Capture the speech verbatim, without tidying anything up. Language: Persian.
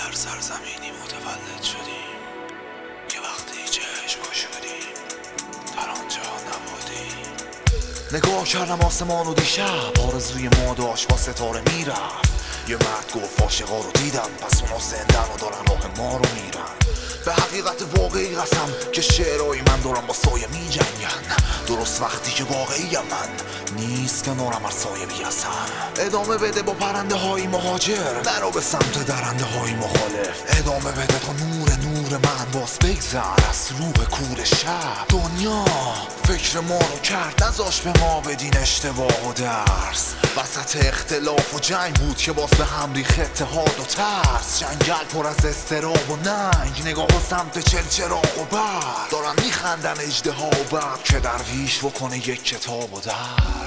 هر سرزمینی متولد شدیم، یه وقتی چشم گشودیم در آنجا نبودیم. نگاه کردم آسمان و دیشب آرزوی ما داشت با ستاره میرفت. یه مرد گفت عاشقا رو دیدم، پس اونا زندن و دارن راه ما رو میرن. به حقیقت واقعی قسم که شعرهای من دارم با سایه می جنگن. درست وقتی که واقعیم من نیست که نورم هر سایه بیاسم. ادامه بده با پرنده های مهاجر، نرو به سمت درنده های مخالف. ادامه بده تا نور نور من باز بگذر از روح کور شب. دنیا فکر ما رو کرد، نذاش به ما بدین اشتباه و درس. وسط اختلاف و جنگ بود که باز به هم ریخت اتحاد و ترس. جنگل پر از استراب و ننگ، نگاه و سمت چلچراغ و برد. دارن میخندن اژدها و برد که درویش بکنه یک کتاب و درد.